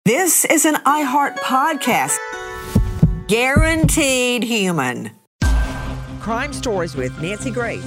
This is an iHeart podcast. Guaranteed human. Crime Stories with Nancy Grace.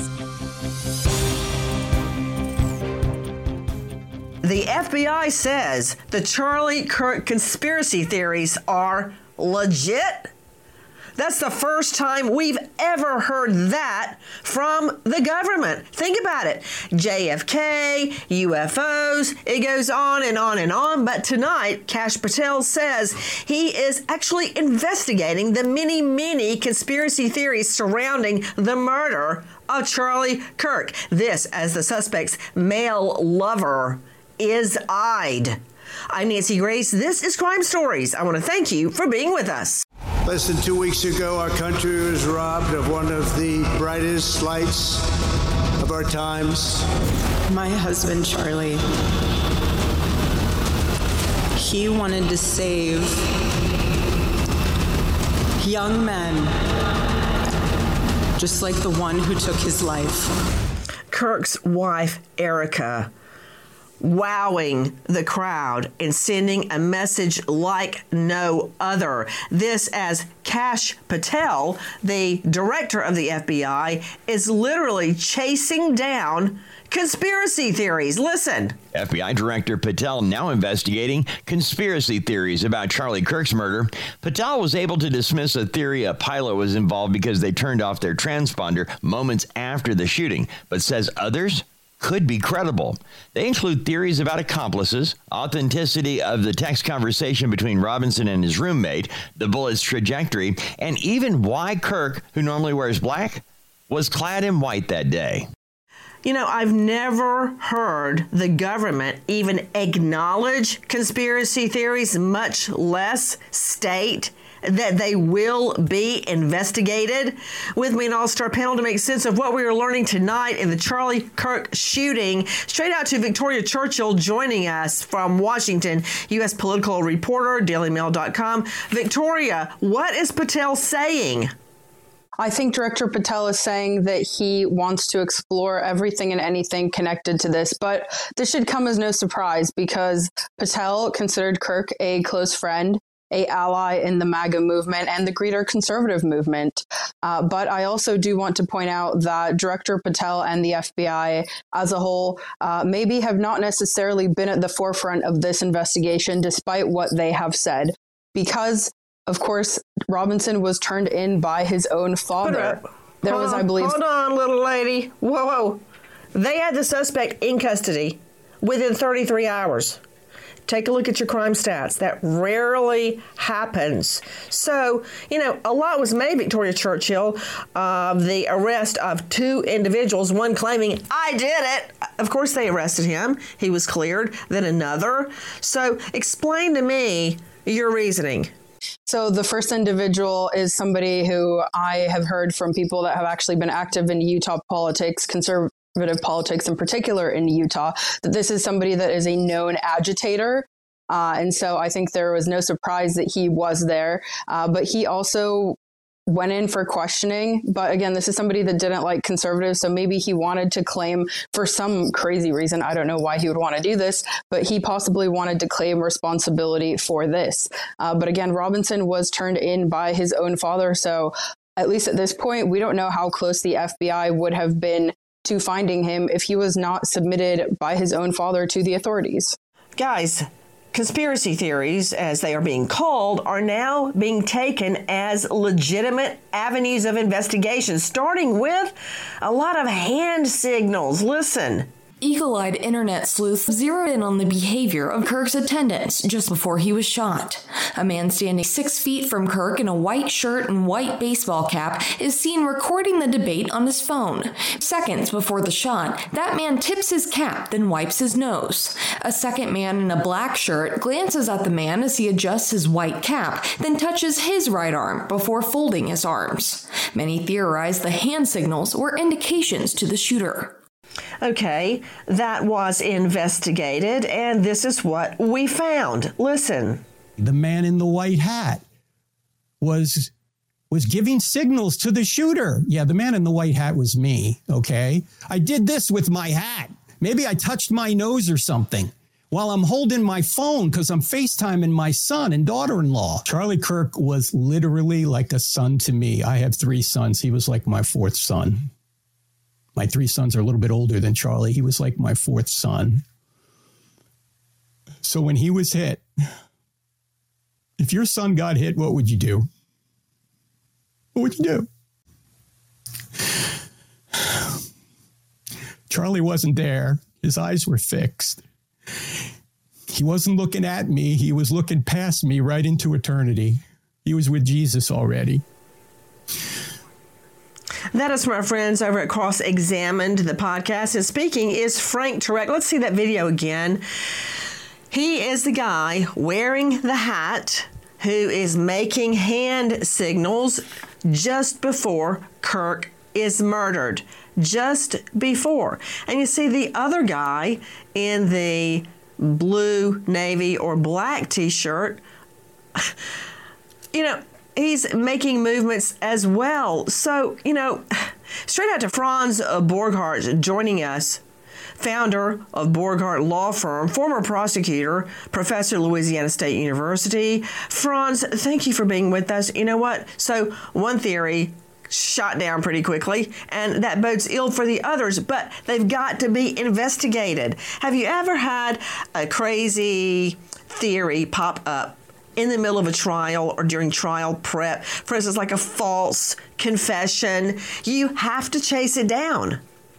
The FBI says the Charlie Kirk conspiracy theories are legit. That's the first time we've ever heard that from the government. Think about it. JFK, UFOs, it goes on and on and on. But tonight, Kash Patel says he is actually investigating the many conspiracy theories surrounding the murder of Charlie Kirk. This as the suspect's male lover is eyed. I'm Nancy Grace. This is Crime Stories. I want to thank you for being with us. Less than 2 weeks ago, our country was robbed of one of the brightest lights of our times. My husband, Charlie, he wanted to save young men, just like the one who took his life. Kirk's wife, Erica, wowing the crowd and sending a message like no other. This as Kash Patel, the director of the FBI, is literally chasing down conspiracy theories. Listen. FBI Director Patel now investigating conspiracy theories about Charlie Kirk's murder. Patel was able to dismiss a theory a pilot was involved because they turned off their transponder moments after the shooting, but says others could be credible. They include theories about accomplices, authenticity of the text conversation between Robinson and his roommate, the bullet's trajectory, and even why Kirk, who normally wears black, was clad in white that day. You know, I've never heard the government even acknowledge conspiracy theories, much less state that they will be investigated. With me, an all-star panel to make sense of what we are learning tonight in the Charlie Kirk shooting. Straight out to Victoria Churchill joining us from Washington, U.S. political reporter, DailyMail.com. Victoria, what is Patel saying? I think Director Patel is saying that he wants to explore everything and anything connected to this, but this should come as no surprise because Patel considered Kirk a close friend, an ally in the MAGA movement and the greater conservative movement. But I also do want to point out that Director Patel and the FBI as a whole maybe have not necessarily been at the forefront of this investigation, despite what they have said, because of course, Robinson was turned in by his own father. I believe. Hold on, little lady. Whoa. They had the suspect in custody within 33 hours. Take a look at your crime stats. That rarely happens. So, you know, a lot was made, Victoria Churchill, of the arrest of two individuals, one claiming, I did it. Of course, they arrested him. He was cleared. Then another. So explain to me your reasoning. So the first individual is somebody who I have heard from people that have actually been active in Utah politics, conservative politics in particular in Utah, that this is somebody that is a known agitator. And so I think there was no surprise that he was there. But he also went in for questioning. But again, this is somebody that didn't like conservatives. So maybe he wanted to claim for some crazy reason. I don't know why he would want to do this, but he possibly wanted to claim responsibility for this. But again, Robinson was turned in by his own father. So at least at this point, we don't know how close the FBI would have been to finding him if he was not submitted by his own father to the authorities. Guys, conspiracy theories, as they are being called, are now being taken as legitimate avenues of investigation, starting with a lot of hand signals. Listen. Eagle-eyed internet sleuths zeroed in on the behavior of Kirk's attendants just before he was shot. A man standing 6 feet from Kirk in a white shirt and white baseball cap is seen recording the debate on his phone. Seconds before the shot, that man tips his cap, then wipes his nose. A second man in a black shirt glances at the man as he adjusts his white cap, then touches his right arm before folding his arms. Many theorize the hand signals were indications to the shooter. Okay, that was investigated, and this is what we found. Listen. The man in the white hat was giving signals to the shooter. Yeah, the man in the white hat was me, okay? I did this with my hat. Maybe I touched my nose or something. while I'm holding my phone because I'm FaceTiming my son and daughter-in-law. Charlie Kirk was literally like a son to me. I have 3 sons. He was like my 4th son. My 3 sons are a little bit older than Charlie. He was like my 4th son. So when he was hit, if your son got hit, what would you do? What would you do? Charlie wasn't there. His eyes were fixed. He wasn't looking at me. He was looking past me right into eternity. He was with Jesus already. That is from our friends over at Cross Examined, the podcast. And speaking is Frank Turek. Let's see that video again. He is the guy wearing the hat who is making hand signals just before Kirk is murdered. Just before. And you see the other guy in the blue, navy, or black t-shirt, he's making movements as well. So, straight out to Franz Borghardt joining us, founder of Borghardt Law Firm, former prosecutor, professor at Louisiana State University. Franz, thank you for being with us. You know what? So one theory shot down pretty quickly, and that bodes ill for the others, but they've got to be investigated. Have you ever had a crazy theory pop up in the middle of a trial or during trial prep? For instance, like a false confession. You have to chase it down.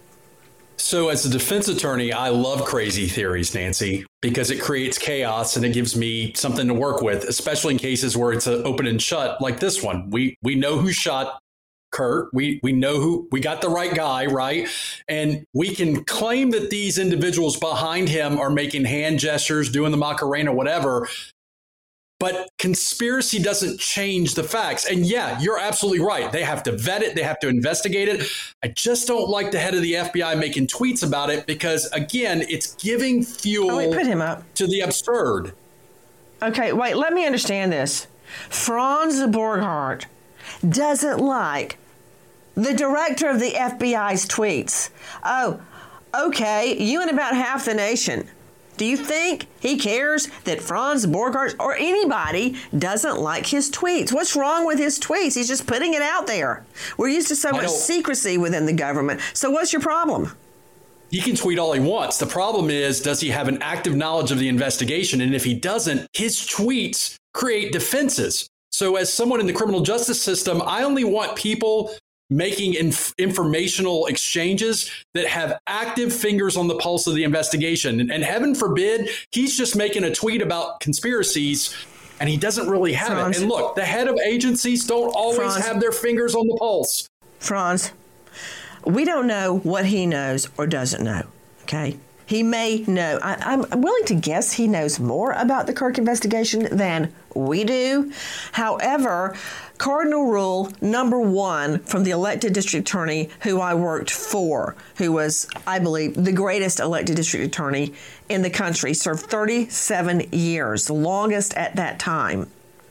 So as a defense attorney, I love crazy theories, Nancy, because it creates chaos and it gives me something to work with, especially in cases where it's an open and shut like this one. We know who shot Kurt. We know who, we got the right guy, right? And we can claim that these individuals behind him are making hand gestures, doing the Macarena, whatever. But conspiracy doesn't change the facts. And yeah, you're absolutely right. They have to vet it. They have to investigate it. I just don't like the head of the FBI making tweets about it because, again, it's giving fuel put him up. To the absurd. Okay, wait, let me understand this. Franz Borghardt doesn't like the director of the FBI's tweets. Oh, okay, you and about half the nation. Do you think he cares that Franz Borghardt or anybody doesn't like his tweets? What's wrong with his tweets? He's just putting it out there. We're used to so much secrecy within the government. So what's your problem? He can tweet all he wants. The problem is, does he have an active knowledge of the investigation? And if he doesn't, his tweets create defenses. So as someone in the criminal justice system, I only want people making informational exchanges that have active fingers on the pulse of the investigation. And heaven forbid, he's just making a tweet about conspiracies and he doesn't really have it. And look, the head of agencies don't always have their fingers on the pulse. Franz, we don't know what he knows or doesn't know, okay? He may know. I'm willing to guess he knows more about the Kirk investigation than we do. However, cardinal rule number 1 from the elected district attorney who I worked for, who was, I believe, the greatest elected district attorney in the country, served 37 years, the longest at that time.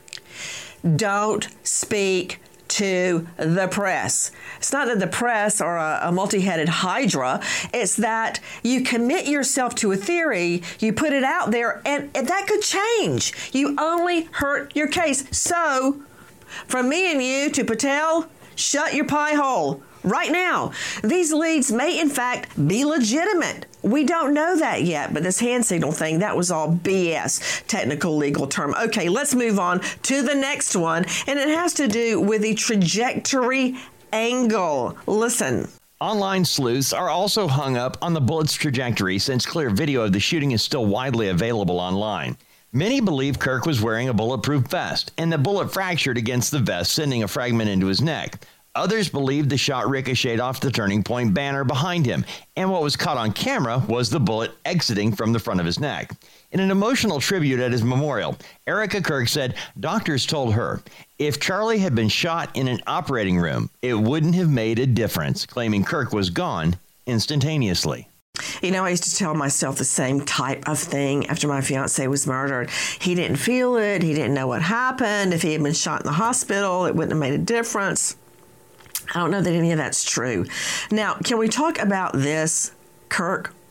Don't speak to the press. It's not that the press are a multi-headed hydra. It's that you commit yourself to a theory, you put it out there, and that could change. You only hurt your case. So, from me and you to Patel, shut your pie hole right now. These leads may, in fact, be legitimate. We don't know that yet, but this hand signal thing, that was all BS, technical legal term. Okay, let's move on to the next one, and it has to do with the trajectory angle. Listen. Online sleuths are also hung up on the bullet's trajectory since clear video of the shooting is still widely available online. Many believe Kirk was wearing a bulletproof vest, and the bullet fractured against the vest, sending a fragment into his neck. Others believe the shot ricocheted off the Turning Point banner behind him, and what was caught on camera was the bullet exiting from the front of his neck. In an emotional tribute at his memorial, Erica Kirk said doctors told her, if Charlie had been shot in an operating room, it wouldn't have made a difference, claiming Kirk was gone instantaneously. You know, I used to tell myself the same type of thing after my fiance was murdered. He didn't feel it. He didn't know what happened. If he had been shot in the hospital, it wouldn't have made a difference. I don't know that any of that's true. Now, can we talk about this? Kirk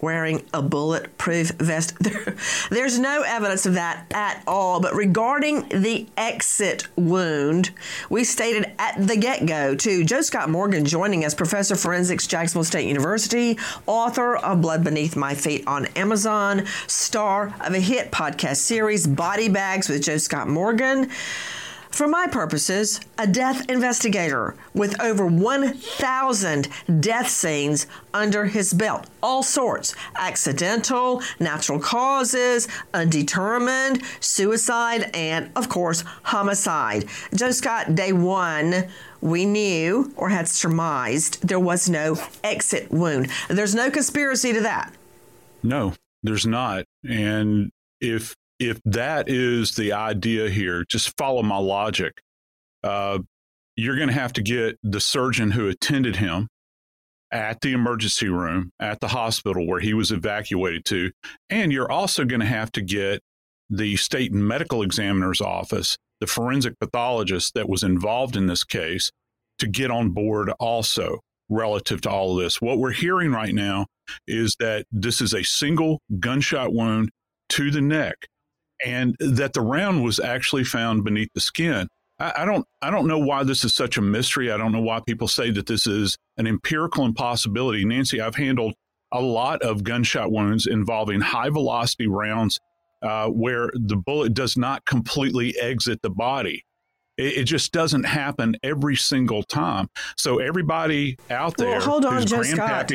wearing a bulletproof vest. There's no evidence of that at all. But regarding the exit wound, we stated at the get-go, too, Joe Scott Morgan joining us, professor of forensics, Jacksonville State University, author of Blood Beneath My Feet on Amazon, star of a hit podcast series, Body Bags with Joe Scott Morgan. For my purposes, a death investigator with over 1,000 death scenes under his belt. All sorts. Accidental, natural causes, undetermined, suicide, and, of course, homicide. Joe Scott, day one, we knew or had surmised there was no exit wound. There's no conspiracy to that. No, there's not. And if that is the idea here, just follow my logic. You're going to have to get the surgeon who attended him at the emergency room at the hospital where he was evacuated to. And you're also going to have to get the state medical examiner's office, the forensic pathologist that was involved in this case, to get on board also relative to all of this. What we're hearing right now is that this is a single gunshot wound to the neck, and that the round was actually found beneath the skin. I don't know why this is such a mystery. I don't know why people say that this is an empirical impossibility. Nancy, I've handled a lot of gunshot wounds involving high velocity rounds where the bullet does not completely exit the body. It just doesn't happen every single time. So everybody out there, hold on, Joe Scott.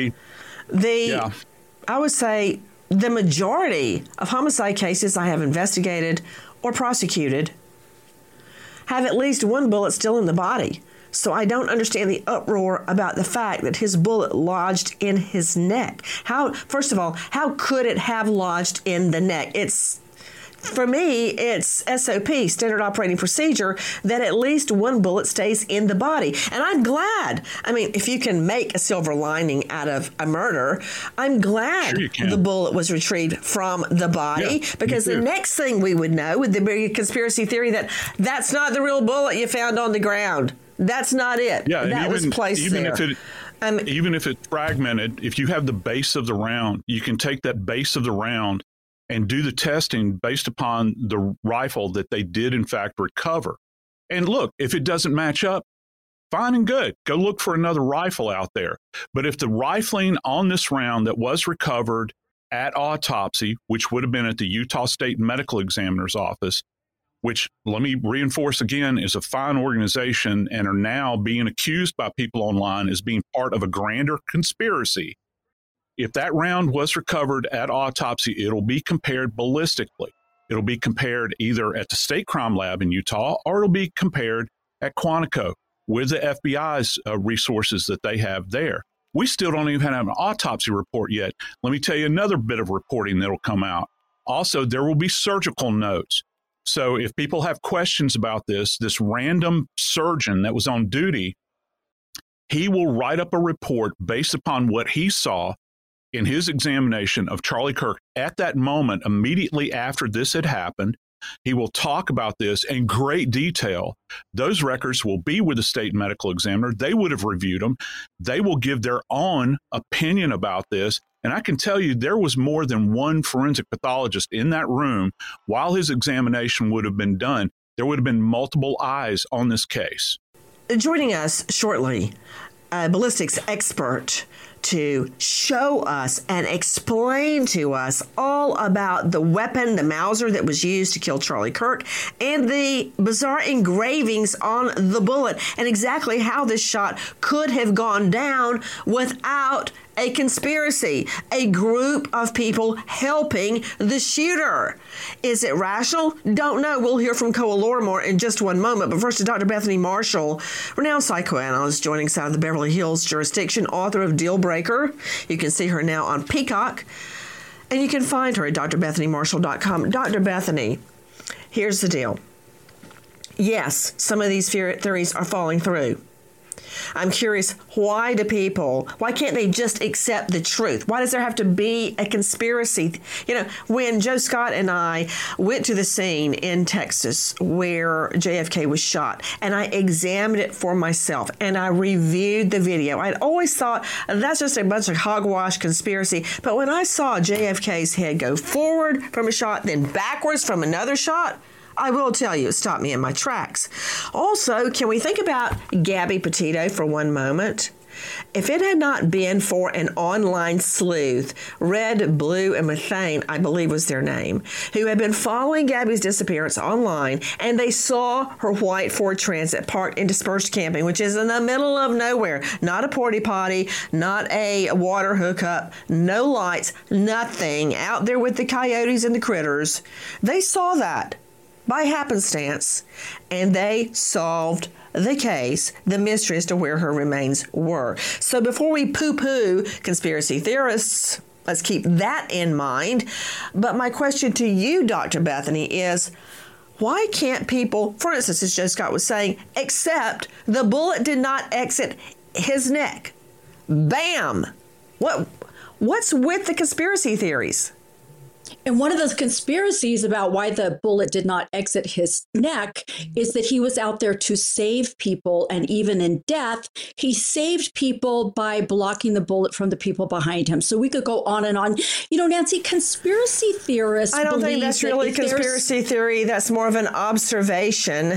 I would say the majority of homicide cases I have investigated or prosecuted have at least one bullet still in the body. So I don't understand the uproar about the fact that his bullet lodged in his neck. First of all, how could it have lodged in the neck? For me, it's SOP, standard operating procedure, that at least one bullet stays in the body. And I'm glad. I mean, if you can make a silver lining out of a murder, I'm glad the bullet was retrieved from the body, because the next thing we would know would be a conspiracy theory that that's not the real bullet you found on the ground. That's not it. Yeah, that was placed there. Even if it's fragmented, if you have the base of the round, you can take that base of the round and do the testing based upon the rifle that they did, in fact, recover. And look, if it doesn't match up, fine and good. Go look for another rifle out there. But if the rifling on this round that was recovered at autopsy, which would have been at the Utah State Medical Examiner's office, which, let me reinforce again, is a fine organization and are now being accused by people online as being part of a grander conspiracy. If that round was recovered at autopsy, it'll be compared ballistically. It'll be compared either at the State Crime Lab in Utah, or it'll be compared at Quantico with the FBI's resources that they have there. We still don't even have an autopsy report yet. Let me tell you another bit of reporting that'll come out. Also, there will be surgical notes. So if people have questions about this random surgeon that was on duty, he will write up a report based upon what he saw in his examination of Charlie Kirk at that moment, immediately after this had happened. He will talk about this in great detail. Those records will be with the state medical examiner. They would have reviewed them. They will give their own opinion about this. And I can tell you there was more than one forensic pathologist in that room while his examination would have been done. There would have been multiple eyes on this case. Joining us shortly, a ballistics expert to show us and explain to us all about the weapon, the Mauser that was used to kill Charlie Kirk, and the bizarre engravings on the bullet, and exactly how this shot could have gone down without a conspiracy, a group of people helping the shooter. Is it rational? Don't know. We'll hear from Koa Lorimore in just one moment. But first to Dr. Bethany Marshall, renowned psychoanalyst joining us out of the Beverly Hills jurisdiction, author of Deal Breaker. You can see her now on Peacock. And you can find her at drbethanymarshall.com. Dr. Bethany, here's the deal. Yes, some of these theories are falling through. I'm curious, why can't they just accept the truth? Why does there have to be a conspiracy? When Joe Scott and I went to the scene in Texas where JFK was shot, and I examined it for myself, and I reviewed the video, I'd always thought that's just a bunch of hogwash conspiracy. But when I saw JFK's head go forward from a shot, then backwards from another shot, I will tell you, it stopped me in my tracks. Also, can we think about Gabby Petito for one moment? If it had not been for an online sleuth, Red, Blue, and Methane, I believe was their name, who had been following Gabby's disappearance online, and they saw her white Ford Transit parked in dispersed camping, which is in the middle of nowhere, not a porta potty, not a water hookup, no lights, nothing, out there with the coyotes and the critters. They saw that by happenstance, and they solved the case, the mystery as to where her remains were. So before we poo-poo conspiracy theorists, let's keep that in mind. But my question to you, Dr. Bethany, is why can't people, for instance, as Joe Scott was saying, accept the bullet did not exit his neck? Bam! What's with the conspiracy theories? And one of those conspiracies about why the bullet did not exit his neck is that he was out there to save people. And even in death, he saved people by blocking the bullet from the people behind him. So we could go on and on. Nancy, conspiracy theorists I don't think that's really a conspiracy theory. That's more of an observation.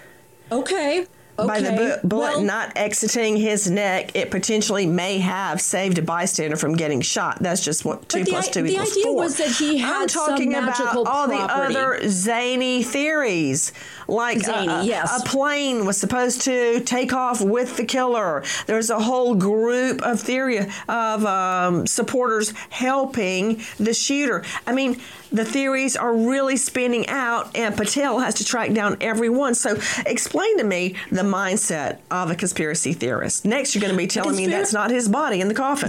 Okay. By the bullet not exiting his neck, it potentially may have saved a bystander from getting shot. That's just what 2 + 2 equals 4. The idea was that he had some magical about all property. the other zany theories, like a plane was supposed to take off with the killer. There's a whole group of supporters helping the shooter. I mean, the theories are really spinning out, and Patel has to track down everyone. So explain to me the mindset of a conspiracy theorist. Next, you're going to be telling me that's not his body in the coffin.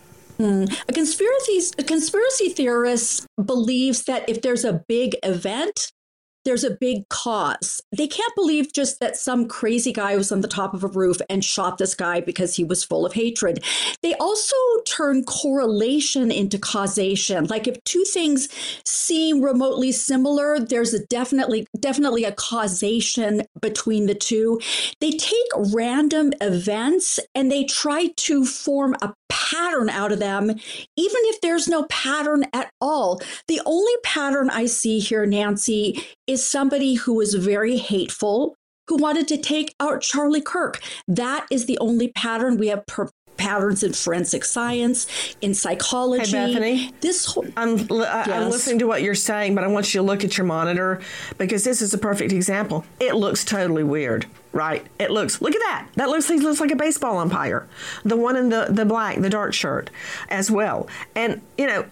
A conspiracy theorist believes that if there's a big event, there's a big cause. They can't believe just that some crazy guy was on the top of a roof and shot this guy because he was full of hatred. They also turn correlation into causation. Like if two things seem remotely similar, there's definitely a causation between the two. They take random events and they try to form a pattern out of them, even if there's no pattern at all. The only pattern I see here, Nancy, is somebody who was very hateful, who wanted to take out Charlie Kirk. That is the only pattern. We have patterns in forensic science, in psychology. Hey, Bethany, I'm listening to what you're saying, but I want you to look at your monitor because this is a perfect example. It looks totally weird, right? Look at that. He looks like a baseball umpire. The one in the black, the dark shirt as well. And,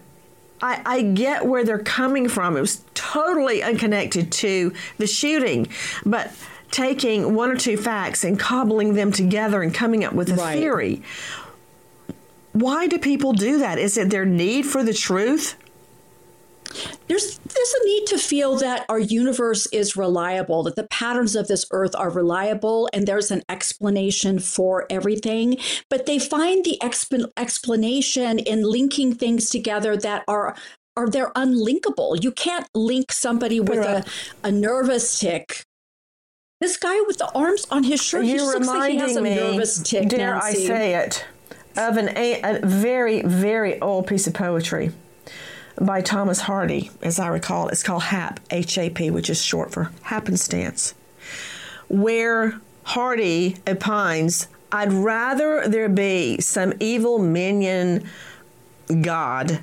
I get where they're coming from. It was totally unconnected to the shooting, but taking one or two facts and cobbling them together and coming up with a theory. Why do people do that? Is it their need for the truth? There's a need to feel that our universe is reliable, that the patterns of this earth are reliable, and there's an explanation for everything. But they find the explanation in linking things together that are they're unlinkable. You can't link somebody with a nervous tick. This guy with the arms on his shirt, he looks like he has a nervous tick, dare Nancy. I say it, of a very, very old piece of poetry by Thomas Hardy, as I recall. It's called HAP, H-A-P, which is short for happenstance, where Hardy opines, I'd rather there be some evil minion god,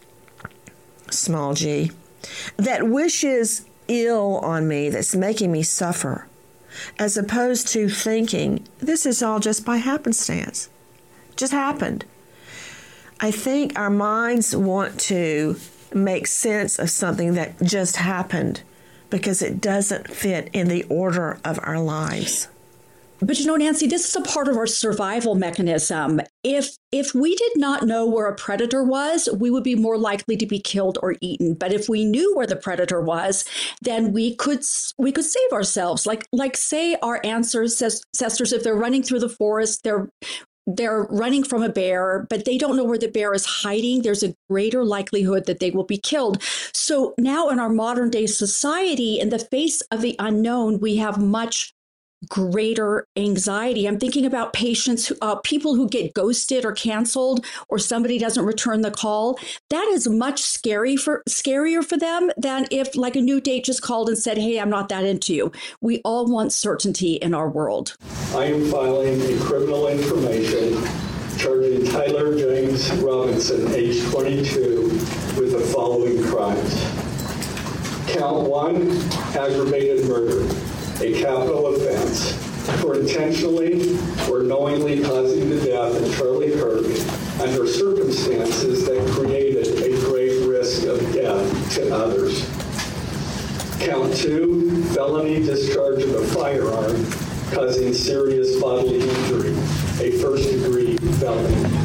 small g, that wishes ill on me, that's making me suffer, as opposed to thinking this is all just by happenstance. Just happened. I think our minds want to make sense of something that just happened because it doesn't fit in the order of our lives. But Nancy, this is a part of our survival mechanism. if we did not know where a predator was, we would be more likely to be killed or eaten. But if we knew where the predator was, then we could save ourselves. Like say our ancestors, if they're running through the forest, they're running from a bear, but they don't know where the bear is hiding. There's a greater likelihood that they will be killed. So now in our modern day society, in the face of the unknown, we have much greater anxiety. I'm thinking about patients, people who get ghosted or canceled, or somebody doesn't return the call. That is much scarier for them than if like a new date just called and said, hey, I'm not that into you. We all want certainty in our world. I am filing a criminal information charging Tyler James Robinson, age 22, with the following crimes. Count 1, aggravated murder, a capital offense, for intentionally or knowingly causing the death of Charlie Kirk under circumstances that created a great risk of death to others. Count 2, felony discharge of a firearm causing serious bodily injury, a first-degree felony.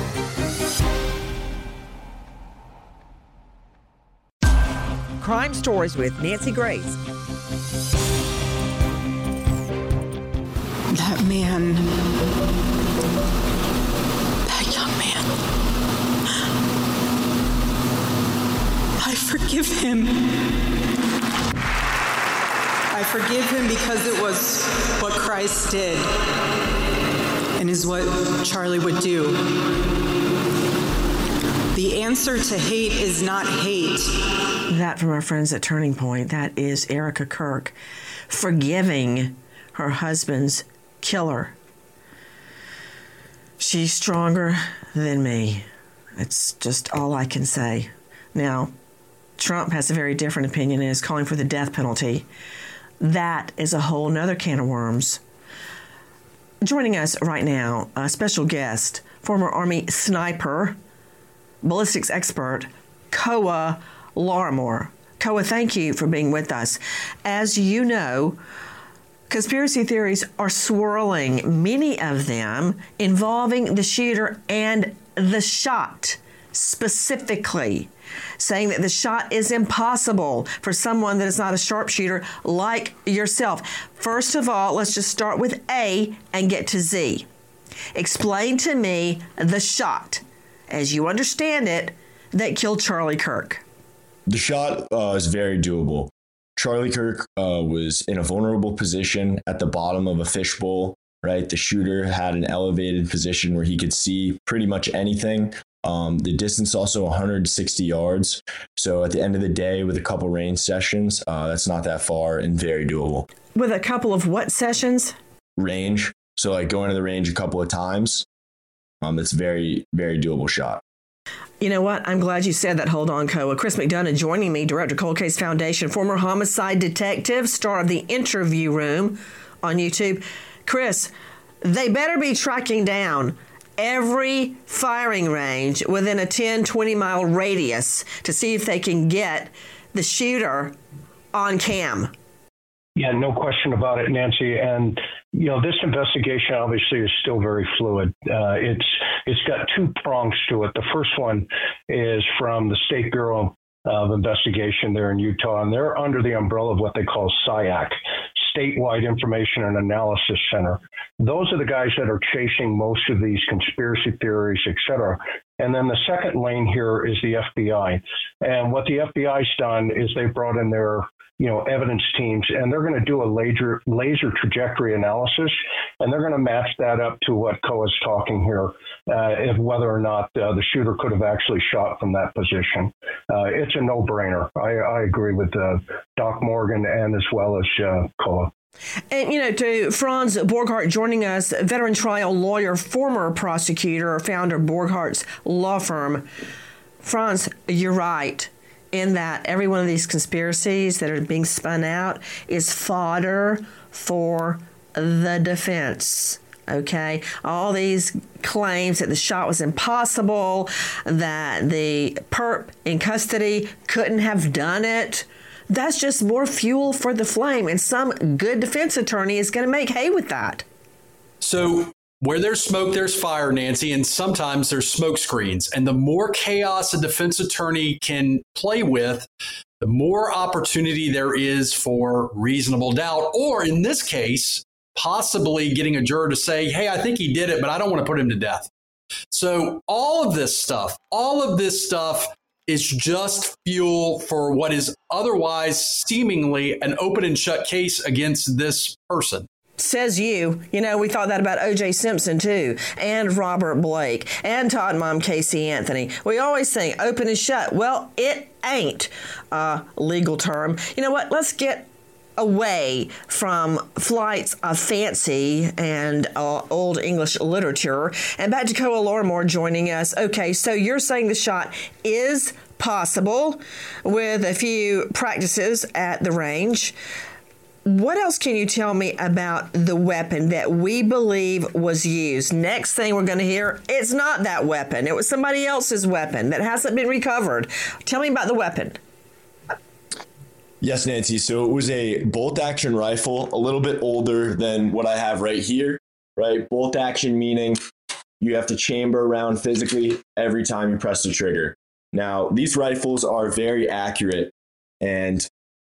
Crime Stories with Nancy Grace. That man, that young man, I forgive him. I forgive him because it was what Christ did and is what Charlie would do. The answer to hate is not hate. That from our friends at Turning Point, that is Erica Kirk forgiving her husband's killer. She's stronger than me. It's just all I can say. Now, Trump has a very different opinion and is calling for the death penalty. That is a whole nother can of worms. Joining us right now, a special guest, former Army sniper, ballistics expert, Koa Larimore. Koa, thank you for being with us. As you know, conspiracy theories are swirling, many of them involving the shooter and the shot specifically, saying that the shot is impossible for someone that is not a sharpshooter like yourself. First of all, let's just start with A and get to Z. Explain to me the shot, as you understand it, that killed Charlie Kirk. The shot is very doable. Charlie Kirk was in a vulnerable position at the bottom of a fishbowl, right? The shooter had an elevated position where he could see pretty much anything. The distance also 160 yards. So at the end of the day, with a couple range sessions, that's not that far and very doable. With a couple of what sessions? Range. So like going to the range a couple of times. It's very, very doable shot. You know what? I'm glad you said that. Hold on, Koa. Chris McDonough joining me, Director, Cold Case Foundation, former homicide detective, star of The Interview Room on YouTube. Chris, they better be tracking down every firing range within a 10, 20-mile radius to see if they can get the shooter on cam. Yeah, no question about it, Nancy. And, you know, this investigation obviously is still very fluid. It's got two prongs to it. The first one is from the State Bureau of Investigation there in Utah, and they're under the umbrella of what they call SIAC, Statewide Information and Analysis Center. Those are the guys that are chasing most of these conspiracy theories, et cetera. And then the second lane here is the FBI. And what the FBI's done is they've brought in their evidence teams, and they're going to do a laser trajectory analysis, and they're going to match that up to what Koa's talking here, of whether or not the shooter could have actually shot from that position. It's a no-brainer. I agree with Doc Morgan and as well as Koa. And, to Franz Borghardt joining us, veteran trial lawyer, former prosecutor, founder of Borghardt's law firm. Franz, you're right in that every one of these conspiracies that are being spun out is fodder for the defense. Okay, all these claims that the shot was impossible, that the perp in custody couldn't have done it. That's just more fuel for the flame, and some good defense attorney is going to make hay with that. So where there's smoke, there's fire, Nancy, and sometimes there's smoke screens. And the more chaos a defense attorney can play with, the more opportunity there is for reasonable doubt, or in this case, possibly getting a juror to say, hey, I think he did it, but I don't want to put him to death. So all of this stuff is just fuel for what is otherwise seemingly an open and shut case against this person. Says you. You know, we thought that about O.J. Simpson, too, and Robert Blake, and Todd Mom Casey Anthony. We always think open and shut. Well, it ain't a legal term. You know what? Let's get away from flights of fancy and old English literature and back to Koa Lorimore joining us. Okay, so you're saying the shot is possible with a few practices at the range. What else can you tell me about the weapon that we believe was used? Next thing we're going to hear, it's not that weapon. It was somebody else's weapon that hasn't been recovered. Tell me about the weapon. Yes, Nancy. So it was a bolt action rifle, a little bit older than what I have right here, right? Bolt action meaning you have to chamber around physically every time you press the trigger. Now, these rifles are very accurate, and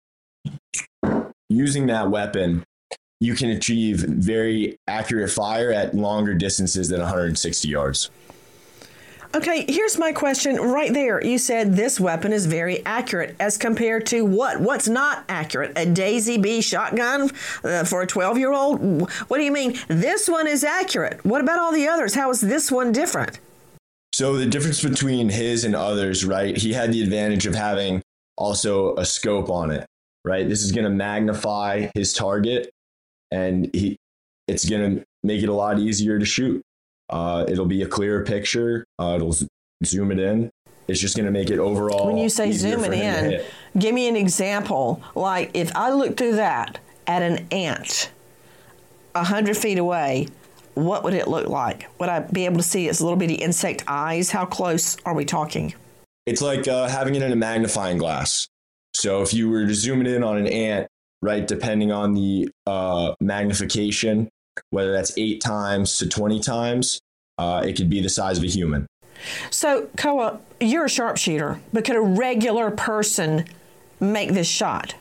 using that weapon, you can achieve very accurate fire at longer distances than 160 yards. Okay, here's my question right there. You said this weapon is very accurate as compared to what? What's not accurate? A Daisy B shotgun for a 12-year-old? What do you mean? This one is accurate. What about all the others? How is this one different? So the difference between his and others, right? He had the advantage of having also a scope on it, right? This is going to magnify his target, and it's going to make it a lot easier to shoot. It'll be a clearer picture. It'll zoom it in. It's just going to make it overall. When you say zoom it in, give me an example. Like if I look through that at an ant 100 feet away, what would it look like? Would I be able to see its little bitty insect eyes? How close are we talking? It's like having it in a magnifying glass. So if you were to zoom it in on an ant, right, depending on the magnification, whether that's 8 times to 20 times, it could be the size of a human. So, Koa, you're a sharpshooter, but could a regular person make this shot?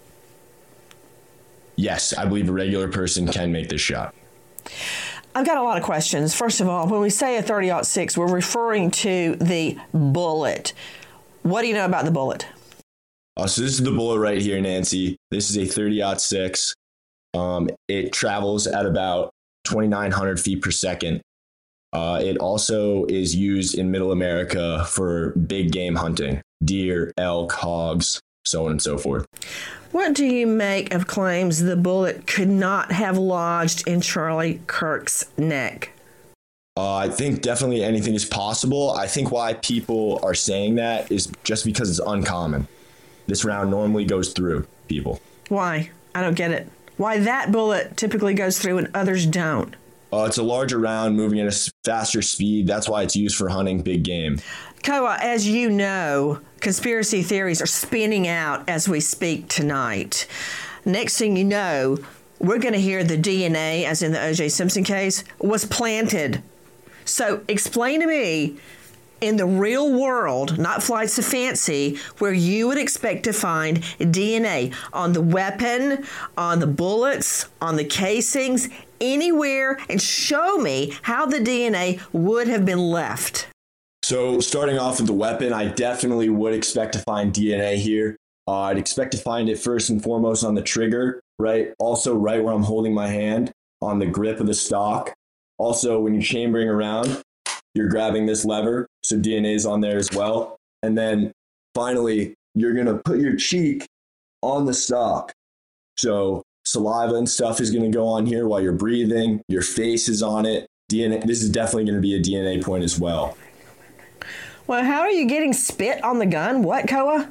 Yes, I believe a regular person can make this shot. I've got a lot of questions. First of all, when we say a 30-06, we're referring to the bullet. What do you know about the bullet? So this is the bullet right here, Nancy. This is a 30-06. It travels at about 2,900 feet per second. It also is used in Middle America for big game hunting, deer, elk, hogs, so on and so forth. What do you make of claims the bullet could not have lodged in Charlie Kirk's neck? I think definitely anything is possible. I think why people are saying that is just because it's uncommon. This round normally goes through people. Why? I don't get it. Why that bullet typically goes through and others don't? It's a larger round moving at a faster speed. That's why it's used for hunting big game. Koa, as you know, conspiracy theories are spinning out as we speak tonight. Next thing you know, we're going to hear the DNA, as in the O.J. Simpson case, was planted. So explain to me, in the real world, not flights of fancy, where you would expect to find DNA on the weapon, on the bullets, on the casings, anywhere, and show me how the DNA would have been left. So starting off with the weapon, I definitely would expect to find DNA here. I'd expect to find it first and foremost on the trigger, right? Also right where I'm holding my hand, on the grip of the stock. Also, when you're chambering around, you're grabbing this lever, so DNA is on there as well. And then finally, you're going to put your cheek on the stock. So saliva and stuff is going to go on here while you're breathing. Your face is on it. DNA. This is definitely going to be a DNA point as well. Well, how are you getting spit on the gun? What, Koa?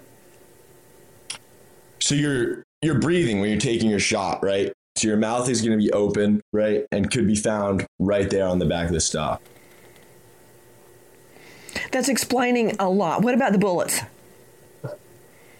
So you're breathing when you're taking your shot, right? So your mouth is going to be open, right? And could be found right there on the back of the stock. That's explaining a lot. What about the bullets?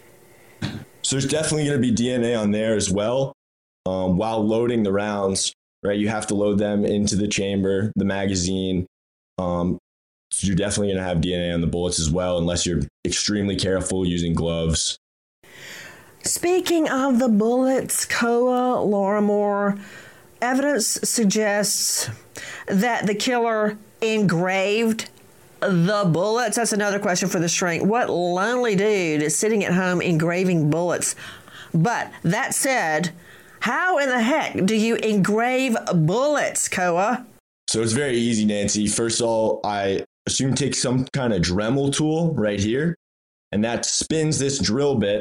So there's definitely going to be DNA on there as well. While loading the rounds, right? You have to load them into the chamber, the magazine. So you're definitely going to have DNA on the bullets as well, unless you're extremely careful using gloves. Speaking of the bullets, Koa Larimore, evidence suggests that the killer engraved the bullets. That's another question for the shrink. What lonely dude is sitting at home engraving bullets? But that said, how in the heck do you engrave bullets, Koa? So it's very easy, Nancy. First of all, I assume take some kind of Dremel tool right here, and that spins this drill bit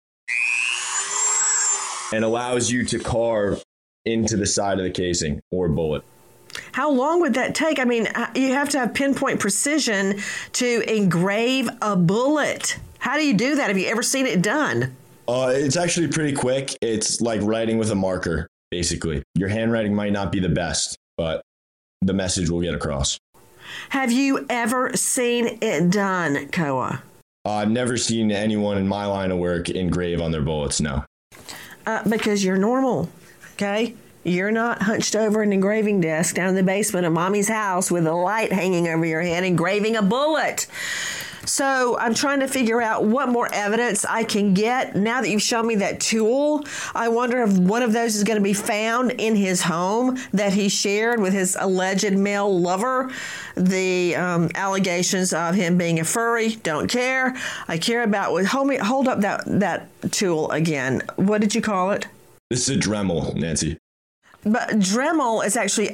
and allows you to carve into the side of the casing or bullet. How long would that take? I mean, you have to have pinpoint precision to engrave a bullet. How do you do that? Have you ever seen it done? It's actually pretty quick. It's like writing with a marker, basically. Your handwriting might not be the best, but the message will get across. Have you ever seen it done, Koa? I've never seen anyone in my line of work engrave on their bullets, no. Because you're normal, okay? You're not hunched over an engraving desk down in the basement of mommy's house with a light hanging over your head engraving a bullet. So I'm trying to figure out what more evidence I can get. Now that you've shown me that tool, I wonder if one of those is going to be found in his home that he shared with his alleged male lover. The allegations of him being a furry, don't care. I care about, hold up that tool again. What did you call it? This is a Dremel, Nancy. But Dremel is actually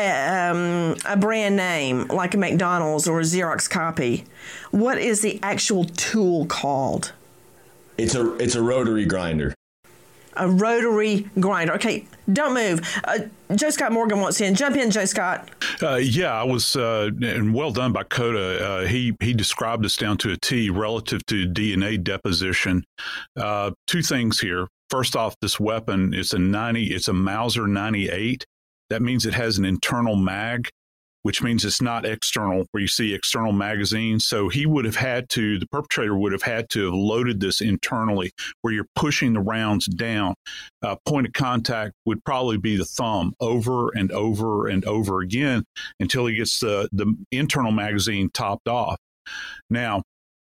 a brand name, like a McDonald's or a Xerox copy. What is the actual tool called? It's a rotary grinder. A rotary grinder. Okay, don't move. Joe Scott Morgan wants in. Jump in, Joe Scott. Yeah, I was, and well done by Coda. He described this down to a T relative to DNA deposition. Two things here. First off, this weapon, it's a Mauser 98. That means it has an internal mag, which means it's not external, where you see external magazines. So the perpetrator would have had to have loaded this internally, where you're pushing the rounds down. Point of contact would probably be the thumb over and over and over again until he gets the internal magazine topped off. Now,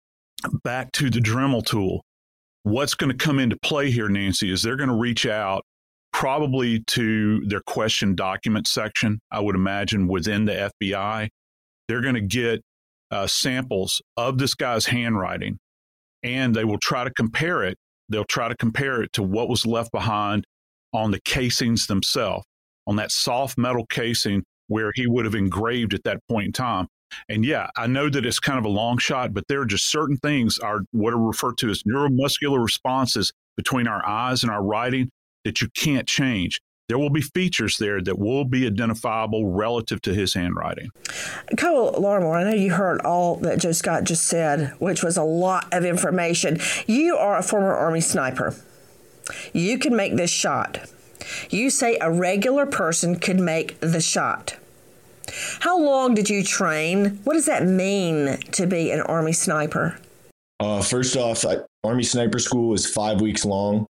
back to the Dremel tool. What's going to come into play here, Nancy, is they're going to reach out probably to their question document section, I would imagine, within the FBI. They're going to get samples of this guy's handwriting, and they will try to compare it. They'll try to compare it to what was left behind on the casings themselves, on that soft metal casing where he would have engraved at that point in time. And yeah, I know that it's kind of a long shot, but there are just certain things are what are referred to as neuromuscular responses between our eyes and our writing that you can't change. There will be features there that will be identifiable relative to his handwriting. Koa Larimore, I know you heard all that Joe Scott just said, which was a lot of information. You are a former Army sniper. You can make this shot. You say a regular person could make the shot. How long did you train? What does that mean to be an Army sniper? First off, Army Sniper School is 5 weeks long.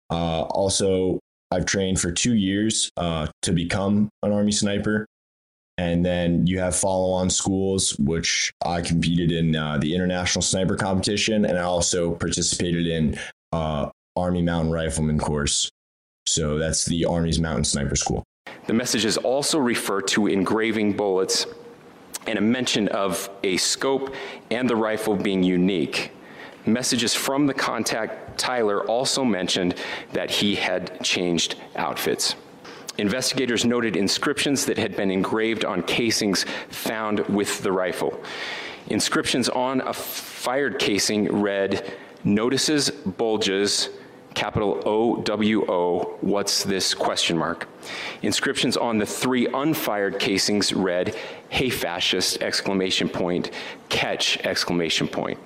Also, I've trained for 2 years to become an Army sniper. And then you have follow-on schools, which I competed in the International Sniper Competition, and I also participated in Army Mountain Rifleman course. So that's the Army's Mountain Sniper School. The messages also refer to engraving bullets and a mention of a scope and the rifle being unique. Messages from the contact, Tyler, also mentioned that he had changed outfits. Investigators noted inscriptions that had been engraved on casings found with the rifle. Inscriptions on a fired casing read, "Notices bulges, capital OWO, what's this, question mark." Inscriptions on the 3 unfired casings read, "Hey fascist, exclamation point, catch, exclamation point."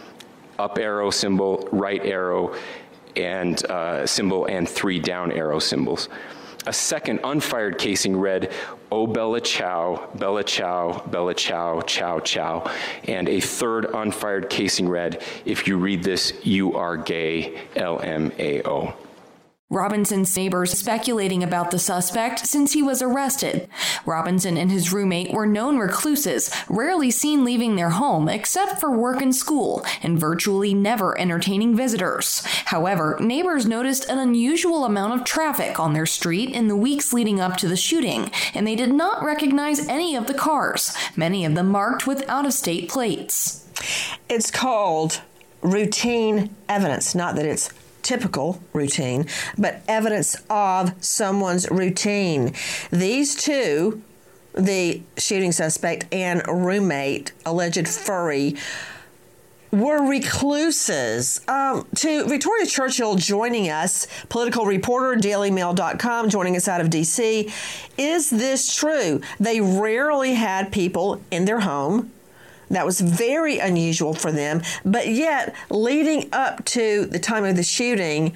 Up arrow symbol, right arrow and symbol, and 3 down arrow symbols. A second unfired casing read, "Oh Bella Chow, Bella Chow, Bella Chow, Chow Chow." And a third unfired casing read, "If you read this, you are gay, LMAO." Robinson's neighbors speculating about the suspect since he was arrested. Robinson and his roommate were known recluses, rarely seen leaving their home except for work and school, and virtually never entertaining visitors. However, neighbors noticed an unusual amount of traffic on their street in the weeks leading up to the shooting, and they did not recognize any of the cars, many of them marked with out-of-state plates. It's called routine evidence, not that it's typical routine, but evidence of someone's routine. These two, the shooting suspect and roommate, alleged furry, were recluses. To Victoria Churchill joining us, political reporter, dailymail.com, joining us out of D.C. Is this true? They rarely had people in their home. That was very unusual for them. But yet, leading up to the time of the shooting,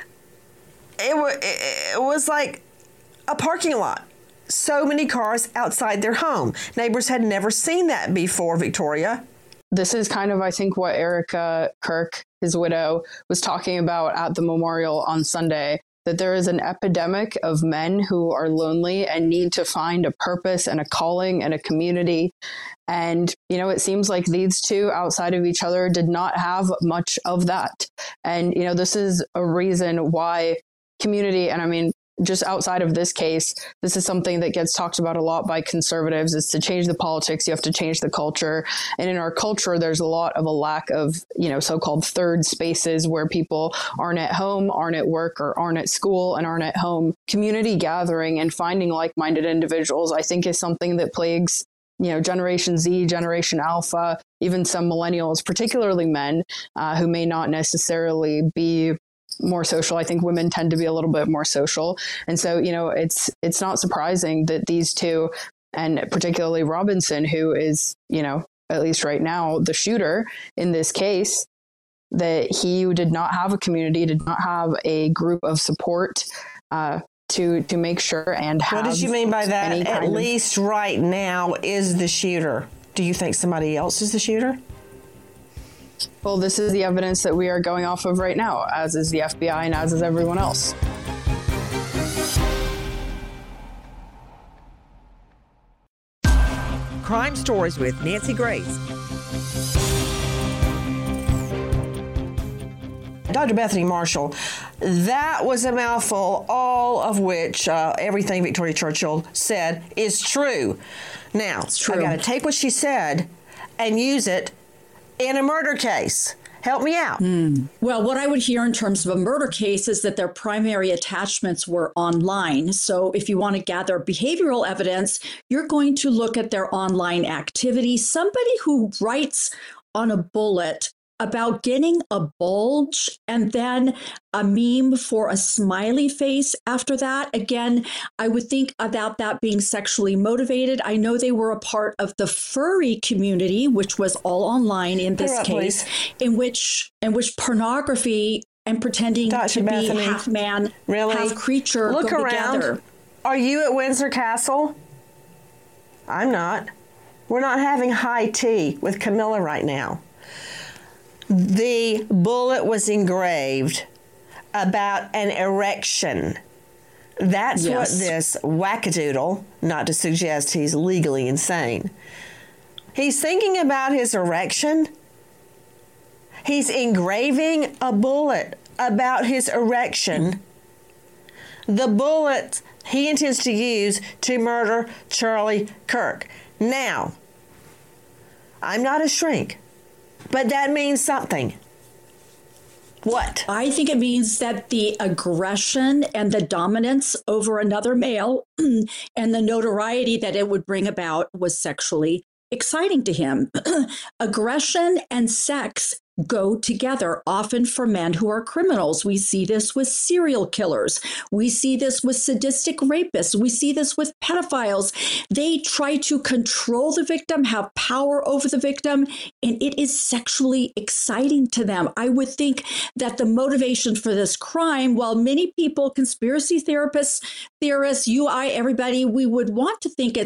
it was like a parking lot. So many cars outside their home. Neighbors had never seen that before, Victoria. This is kind of, I think, what Erica Kirk, his widow, was talking about at the memorial on Sunday, that there is an epidemic of men who are lonely and need to find a purpose and a calling and a community. And, you know, it seems like these two outside of each other did not have much of that. And, you know, this is a reason why community, and I mean, just outside of this case, this is something that gets talked about a lot by conservatives, is to change the politics, you have to change the culture. And in our culture, there's a lot of a lack of, you know, so-called third spaces where people aren't at home, aren't at work, or aren't at school and aren't at home. Community gathering and finding like-minded individuals, I think, is something that plagues, you know, Generation Z, Generation Alpha, even some millennials, particularly men who may not necessarily be more social. I think women tend to be a little bit more social. And so, you know, it's not surprising that these two, and particularly Robinson, who is, you know, at least right now, the shooter in this case, that he did not have a community, did not have a group of support to make sure and have. What did you mean by that? At least right now is the shooter. Do you think somebody else is the shooter? Well, this is the evidence that we are going off of right now, as is the FBI and as is everyone else. Crime Stories with Nancy Grace. Dr. Bethany Marshall, that was a mouthful, all of which everything Victoria Churchill said is true. Now, I got to take what she said and use it in a murder case. Help me out. Well, what I would hear in terms of a murder case is that their primary attachments were online. So if you want to gather behavioral evidence, you're going to look at their online activity. Somebody who writes on a bullet about getting a bulge and then a meme for a smiley face after that. Again, I would think about that being sexually motivated. I know they were a part of the furry community, which was all online in this case, in which pornography and pretending to be half man, half creature Look go around. together. Are you at Windsor Castle? I'm not. We're not having high tea with Camilla right now. The bullet was engraved about an erection. That's what this wackadoodle, not to suggest he's legally insane, he's thinking about his erection. He's engraving a bullet about his erection. The bullet he intends to use to murder Charlie Kirk. Now, I'm not a shrink, but that means something. What? I think it means that the aggression and the dominance over another male and the notoriety that it would bring about was sexually exciting to him. Aggression and sex go together, often for men who are criminals. We see this with serial killers. We see this with sadistic rapists. We see this with pedophiles. They try to control the victim, have power over the victim, and it is sexually exciting to them. I would think that the motivation for this crime, while many people, conspiracy theorists, you, I, everybody, we would want to think it's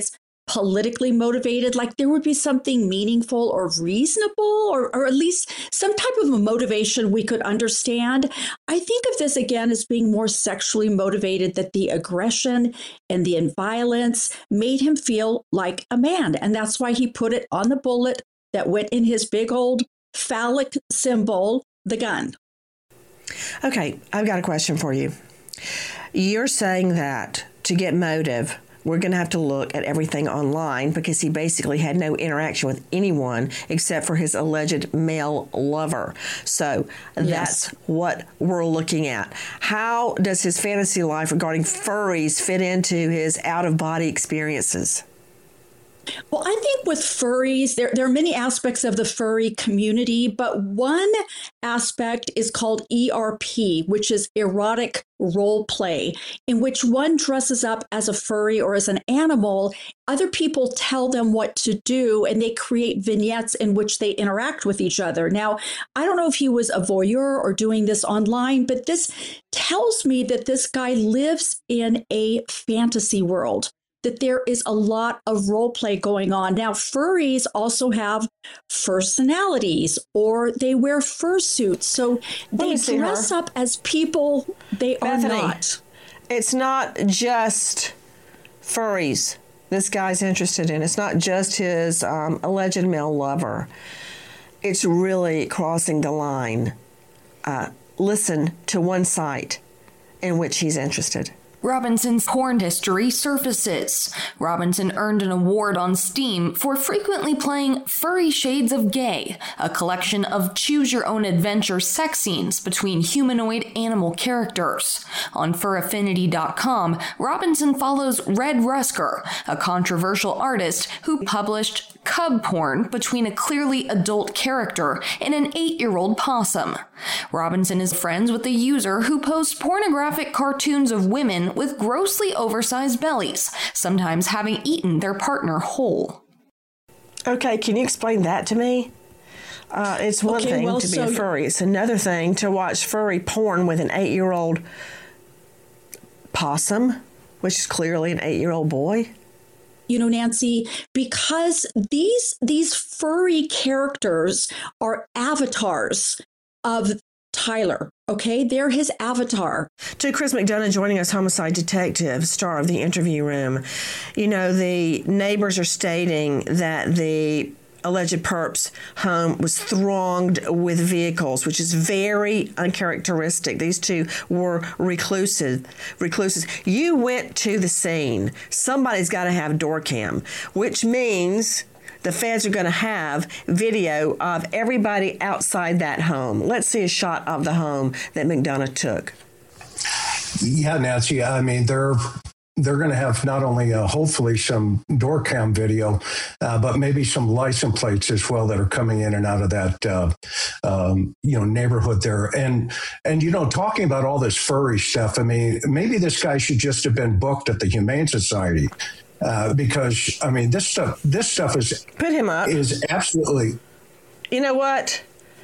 politically motivated, like there would be something meaningful or reasonable, or at least some type of a motivation we could understand. I think of this again as being more sexually motivated, that the aggression and the violence made him feel like a man. And that's why he put it on the bullet that went in his big old phallic symbol, the gun. Okay, I've got a question for you. You're saying that to get motive, we're going to have to look at everything online, because he basically had no interaction with anyone except for his alleged male lover. So that's what we're looking at. How does his fantasy life regarding furries fit into his out-of-body experiences? Well, I think with furries, there are many aspects of the furry community, but one aspect is called ERP, which is erotic role play, in which one dresses up as a furry or as an animal. Other people tell them what to do, and they create vignettes in which they interact with each other. Now, I don't know if he was a voyeur or doing this online, but this tells me that this guy lives in a fantasy world, that there is a lot of role play going on. Now, furries also have personalities, or they wear fursuits. So they dress up as people they Bethany, are not. It's not just furries this guy's interested in. It's not just his alleged male lover. It's really crossing the line. Listen to one site in which he's interested. Robinson's porn history surfaces. Robinson earned an award on Steam for frequently playing Furry Shades of Gay, a collection of choose-your-own-adventure sex scenes between humanoid animal characters. On furaffinity.com, Robinson follows Red Rusker, a controversial artist who published cub porn between a clearly adult character and an 8-year-old possum. Robinson is friends with a user who posts pornographic cartoons of women with grossly oversized bellies, sometimes having eaten their partner whole. Okay, can you explain that to me? It's one thing to be a furry. It's another thing to watch furry porn with an 8-year-old possum, which is clearly an 8-year-old boy. You know, Nancy, because these furry characters are avatars of Tyler. Okay, they're his avatar. To Chris McDonough joining us, homicide detective, star of The Interview Room. You know, the neighbors are stating that the alleged perp's home was thronged with vehicles, which is very uncharacteristic. These two were recluses. You went to the scene. Somebody's got to have door cam, which means the feds are going to have video of everybody outside that home. Let's see a shot of the home that McDonough took. Yeah, Nancy, I mean, they're going to have not only hopefully some door cam video, but maybe some license plates as well that are coming in and out of that, neighborhood there. And, talking about all this furry stuff, I mean, maybe this guy should just have been booked at the Humane Society. Because I mean, this stuff is put him up is absolutely. You know what?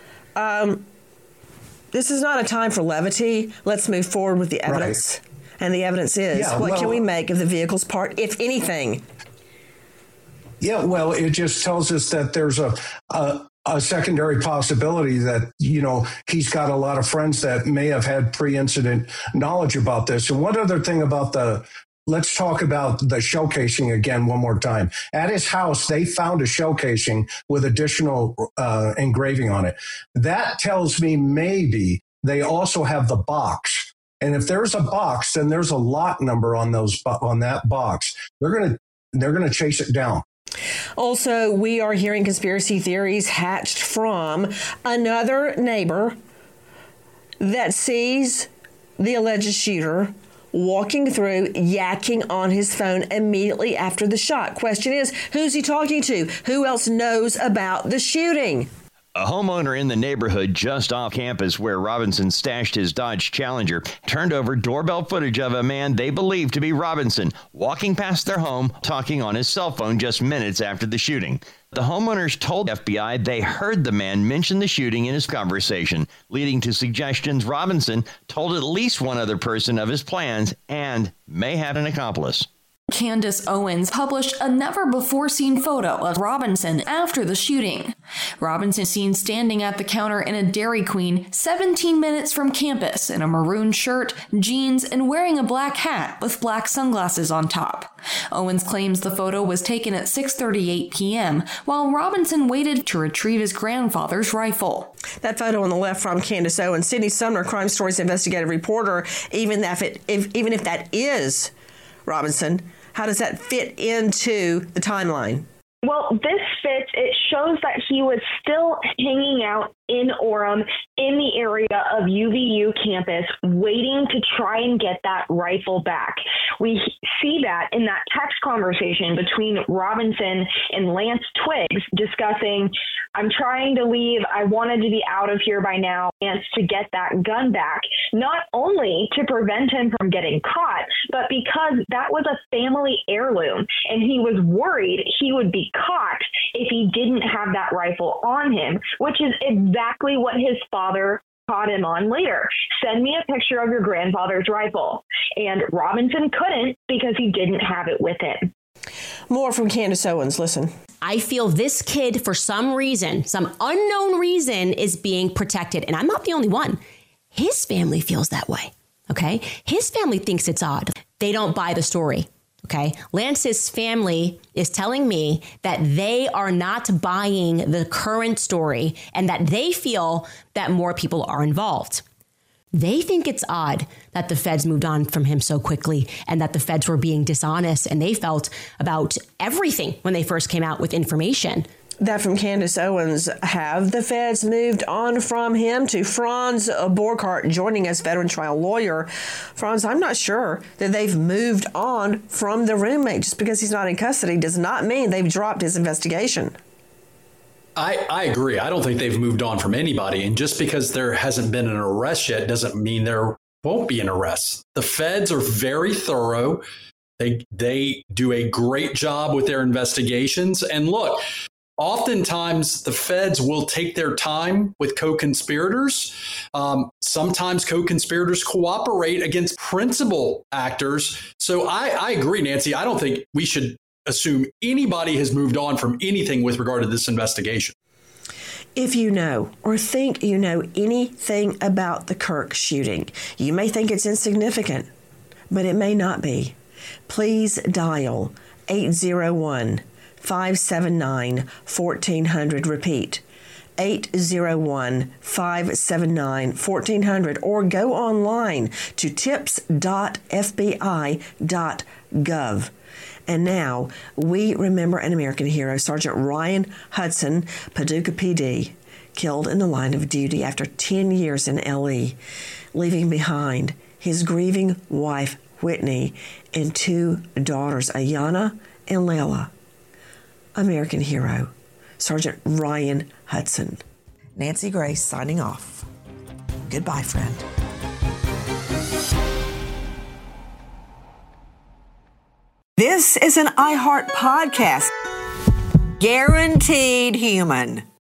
This is not a time for levity. Let's move forward with the evidence, and the evidence is what can we make of the vehicle's part, if anything? Yeah, well, it just tells us that there's a secondary possibility that, he's got a lot of friends that may have had pre-incident knowledge about this. And one other thing about let's talk about the shell casing again one more time. At his house, they found a shell casing with additional engraving on it. That tells me maybe they also have the box. And if there's a box, then there's a lot number on that box. They're gonna chase it down. Also, we are hearing conspiracy theories hatched from another neighbor that sees the alleged shooter walking through, yakking on his phone immediately after the shot. Question is, who's he talking to? Who else knows about the shooting? A homeowner in the neighborhood just off campus where Robinson stashed his Dodge Challenger turned over doorbell footage of a man they believe to be Robinson walking past their home, talking on his cell phone just minutes after the shooting. The homeowners told FBI they heard the man mention the shooting in his conversation, leading to suggestions Robinson told at least one other person of his plans and may have an accomplice. Candace Owens published a never-before-seen photo of Robinson after the shooting. Robinson is seen standing at the counter in a Dairy Queen 17 minutes from campus in a maroon shirt, jeans, and wearing a black hat with black sunglasses on top. Owens claims the photo was taken at 6:38 p.m. while Robinson waited to retrieve his grandfather's rifle. That photo on the left from Candace Owens, Sydney Sumner, Crime Stories investigative reporter. Even if that is Robinson, how does that fit into the timeline? Well, this fits. It shows that he was still hanging out in Orem, in the area of UVU campus, waiting to try and get that rifle back. We see that in that text conversation between Robinson and Lance Twiggs discussing, I'm trying to leave. I wanted to be out of here by now, Lance, to get that gun back, not only to prevent him from getting caught, but because that was a family heirloom, and he was worried he would be caught if he didn't have that rifle on him, which is exactly what his father caught him on later. Send me a picture of your grandfather's rifle. And Robinson couldn't because he didn't have it with him. More from Candace Owens. Listen. I feel this kid, for some reason, some unknown reason, is being protected. And I'm not the only one. His family feels that way. Okay? His family thinks it's odd. They don't buy the story. Okay, Lance's family is telling me that they are not buying the current story and that they feel that more people are involved. They think it's odd that the feds moved on from him so quickly and that the feds were being dishonest, and they felt about everything when they first came out with information. That from Candace Owens. Have the feds moved on from him? To Franz Borghardt joining us, veteran trial lawyer. Franz, I'm not sure that they've moved on from the roommate. Just because he's not in custody does not mean they've dropped his investigation. I agree. I don't think they've moved on from anybody. And just because there hasn't been an arrest yet doesn't mean there won't be an arrest. The feds are very thorough. They do a great job with their investigations. And look, oftentimes, the feds will take their time with co-conspirators. Sometimes co-conspirators cooperate against principal actors. So I agree, Nancy. I don't think we should assume anybody has moved on from anything with regard to this investigation. If you know or think you know anything about the Kirk shooting, you may think it's insignificant, but it may not be. Please dial 801-579-1400. Repeat, 801-579-1400, or go online to tips.fbi.gov. And now, we remember an American hero, Sergeant Ryan Hudson, Paducah PD, killed in the line of duty after 10 years in LE, leaving behind his grieving wife, Whitney, and 2 daughters, Ayanna and Layla. American hero, Sergeant Ryan Hudson. Nancy Grace signing off. Goodbye, friend. This is an iHeart podcast. Guaranteed human.